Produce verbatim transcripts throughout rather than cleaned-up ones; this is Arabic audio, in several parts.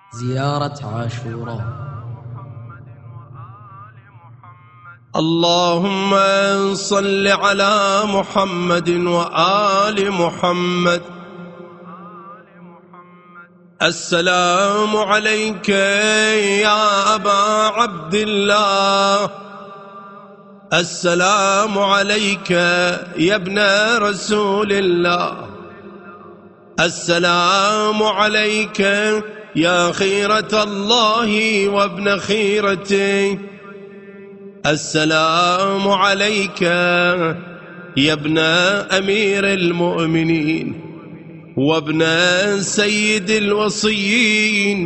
زيارة عاشوراء. اللهم صل على محمد وآل محمد. السلام عليك يا أبا عبد الله، السلام عليك يا ابن رسول الله، السلام عليك يا خيرة الله وابن خيرته، السلام عليك يا ابن أمير المؤمنين وابن سيد الوصيين،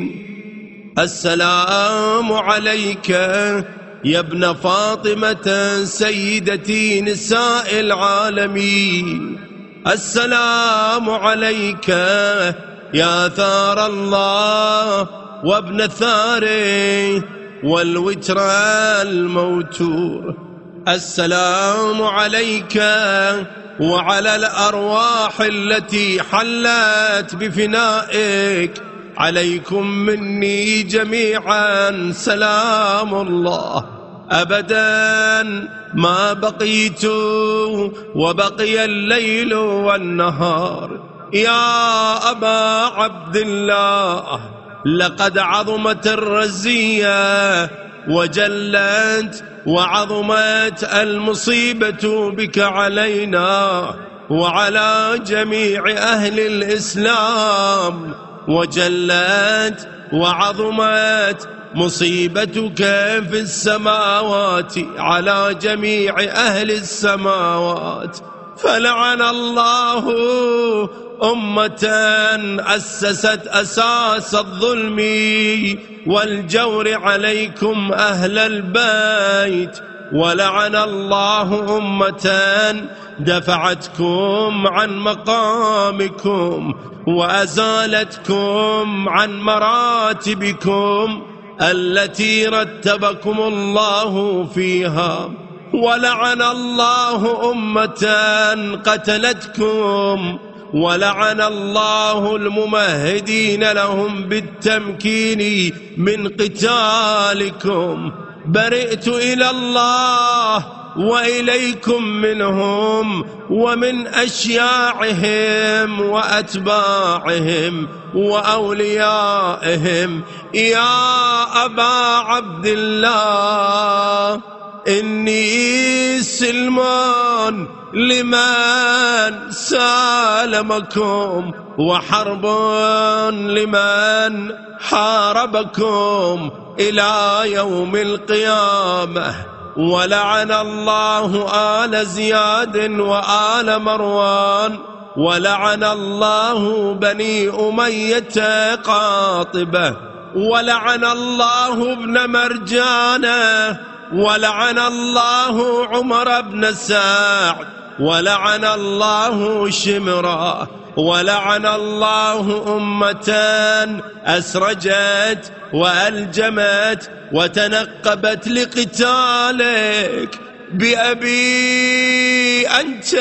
السلام عليك يا ابن فاطمة سيدتي نساء العالمين، السلام عليك يا ثار الله وابن ثاره والوتر الموتور، السلام عليك وعلى الأرواح التي حلت بفنائك، عليكم مني جميعا سلام الله أبدا ما بقيت وبقي الليل والنهار. يا أبا عبد الله، لقد عظمت الرزية وجلت وعظمت المصيبة بك علينا وعلى جميع أهل الإسلام، وجلت وعظمت مصيبتك في السماوات على جميع أهل السماوات. فلعن الله أمة أسست أساس الظلم والجور عليكم أهل البيت، ولعن الله أمة دفعتكم عن مقامكم وأزالتكم عن مراتبكم التي رتبكم الله فيها، ولعن الله أمة قتلتكم، ولعن الله الممهدين لهم بالتمكين من قتالكم. برئت إلى الله وإليكم منهم ومن أشياعهم وأتباعهم وأوليائهم. يا أبا عبد الله، إني سلمان لمن سالمكم وحرب لمن حاربكم إلى يوم القيامة. ولعن الله آل زياد وآل مروان، ولعن الله بني أمية قاطبة، ولعن الله ابن مرجانة، ولعن الله عمر بن سعد، ولعن الله شمرا، ولعن الله أمة أسرجت وألجمت وتنقبت لقتالك. بأبي أنت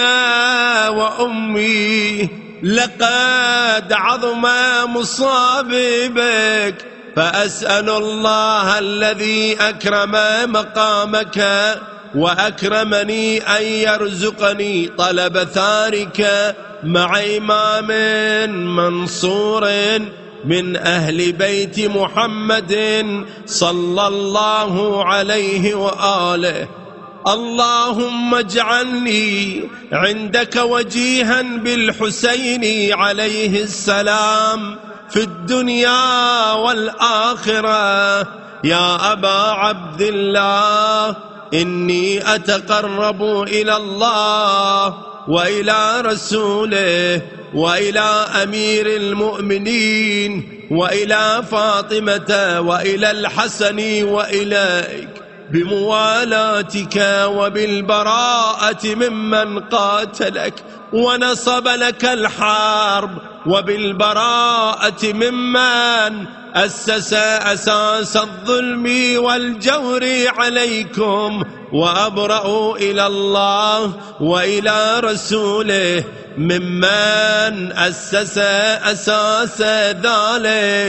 وأمي لقد عظم مصابي بك، فأسأل الله الذي أكرم مقامك وأكرمني أن يرزقني طلب ثارك مع إمام منصور من أهل بيت محمد صلى الله عليه وآله. اللهم اجعلني عندك وجيها بالحسين عليه السلام في الدنيا والآخرة. يا أبا عبد الله، إني أتقرب إلى الله وإلى رسوله وإلى أمير المؤمنين وإلى فاطمة وإلى الحسن وإليك بموالاتك وبالبراءة ممن قاتلك ونصب لك الحرب، وبالبراءة ممن أسس أساس الظلم والجور عليكم، وأبرأ إلى الله وإلى رسوله ممن أسس أساس ذلك.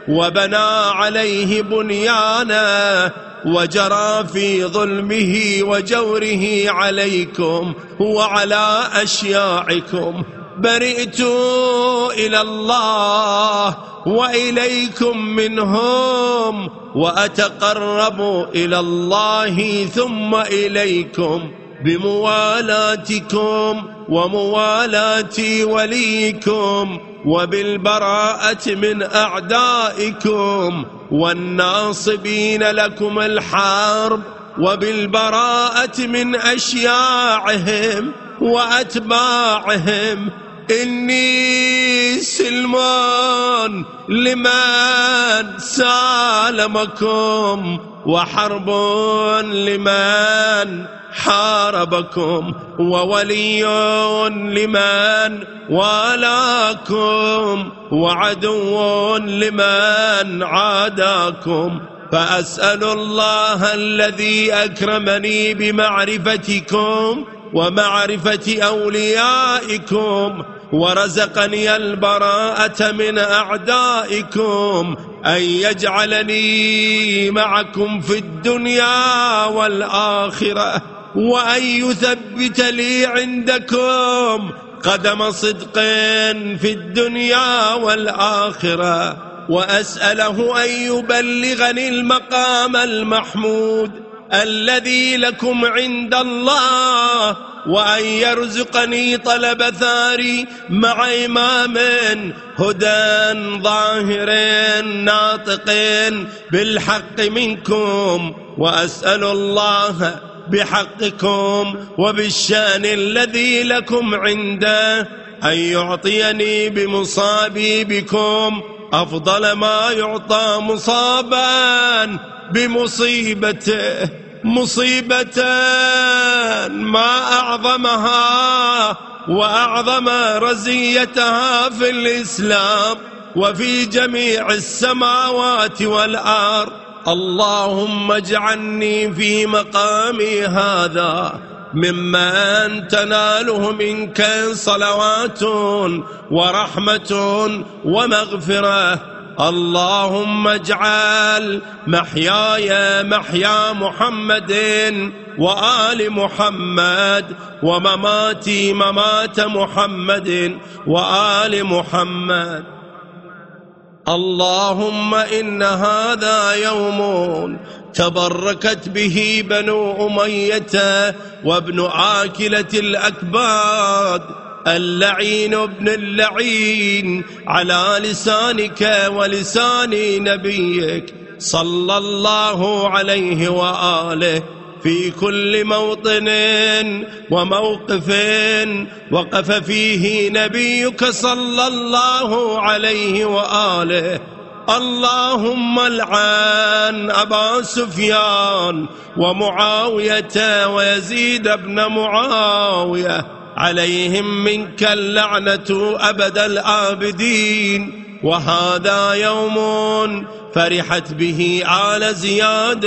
وبنى عليه بنيانا وجرى في ظلمه وجوره عليكم وعلى أشياعكم. برئت إلى الله وإليكم منهم، وأتقرب إلى الله ثم إليكم بموالاتكم وموالاة وليكم، وبالبراءة من أعدائكم والناصبين لكم الحرب، وبالبراءة من أشياعهم وأتباعهم. إني سلمان لمن سالمكم، وحرب لمن حاربكم، وولي لمن والاكم، وعدو لمن عاداكم. فأسأل الله الذي أكرمني بمعرفتكم ومعرفة أوليائكم ورزقني البراءة من أعدائكم أن يجعلني معكم في الدنيا والآخرة، وأن يثبت لي عندكم قدم صدق في الدنيا والآخرة، وأسأله أن يبلغني المقام المحمود الذي لكم عند الله، وأن يرزقني طلب ثاري مع إمام هدى ظاهر ناطق بالحق منكم. وأسأل الله بحقكم وبالشأن الذي لكم عنده أن يعطيني بمصابي بكم أفضل ما يعطى مصابا بمصيبته، مصيبة ما أعظمها وأعظم رزيتها في الإسلام وفي جميع السماوات والأرض. اللهم اجعلني في مقامي هذا ممن تناله منك صلوات ورحمة ومغفرة. اللهم اجعل محياي محيا محمد وآل محمد، ومماتي ممات محمد وآل محمد. اللهم إن هذا يوم تبركت به بنو أمية وابن آكلة الأكباد، اللعين ابن اللعين، على لسانك ولسان نبيك صلى الله عليه وآله في كل موطن وموقف وقف فيه نبيك صلى الله عليه وآله. اللهم العن أبا سفيان ومعاوية ويزيد بن معاوية، عليهم منك اللعنة أبد الآبدين. وهذا يوم فرحت به آل زياد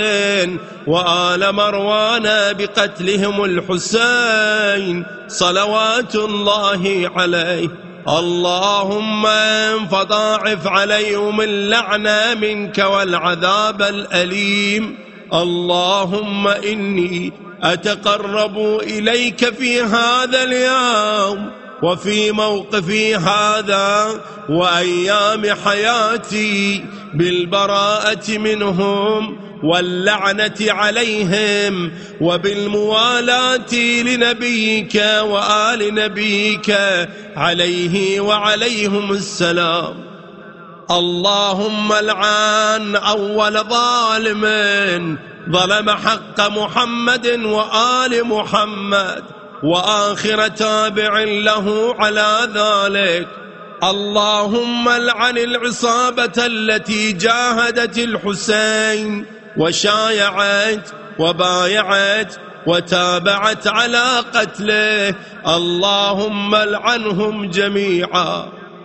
وآل مروان بقتلهم الحسين صلوات الله عليه. اللهم فضاعف عليهم اللعنة منك والعذاب الأليم. اللهم إني أتقرب إليك في هذا اليوم وفي موقفي هذا وأيام حياتي بالبراءة منهم واللعنة عليهم وبالموالاة لنبيك وآل نبيك عليه وعليهم السلام. اللهم العن أول ظالم ظلم حق محمد وآل محمد وآخر تابع له على ذلك. اللهم العن العصابة التي جاهدت الحسين وشايعت وبايعت وتابعت على قتله. اللهم العنهم جميعا.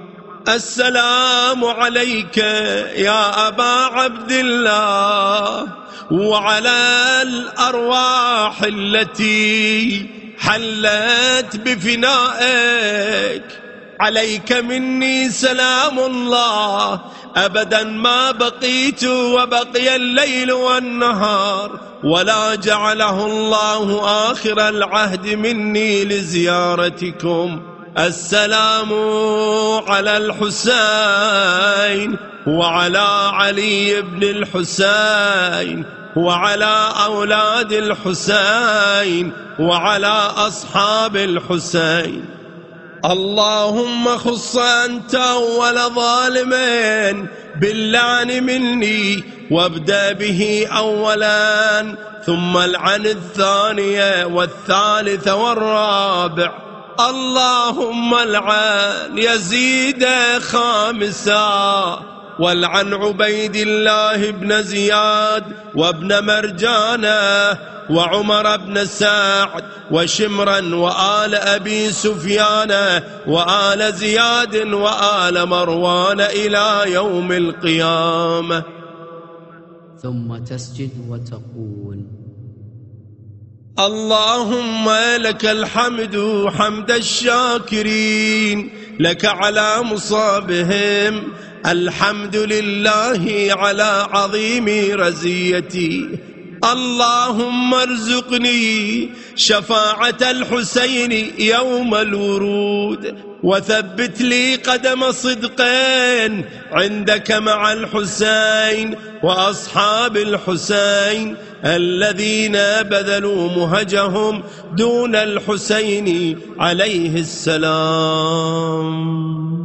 السلام عليك يا أبا عبد الله وعلى الأرواح التي حلت بفنائك. عليك مني سلام الله أبدا ما بقيت وبقي الليل والنهار، ولا جعله الله آخر العهد مني لزيارتكم. السلام على الحسين وعلى علي بن الحسين وعلى أولاد الحسين وعلى أصحاب الحسين. اللهم خص أنت أول ظالمين باللعن مني، وابدأ به أولا ثم العن الثانية والثالثة والرابع. اللهم العن يزيد خامسا، والعن عبيد الله بن زياد وابن مرجانة وعمر بن سعد وشمرا وآل أبي سفيان وآل زياد وآل مروان إلى يوم القيامة. ثم تسجد وتقول: اللهم لك الحمد حمد الشاكرين، لك على مصابهم، الحمد لله على عظيم رزيتي. اللهم ارزقني شفاعة الحسين يوم الورود، وثبت لي قدم صدق عندك مع الحسين وأصحاب الحسين الذين بذلوا مهجهم دون الحسين عليه السلام.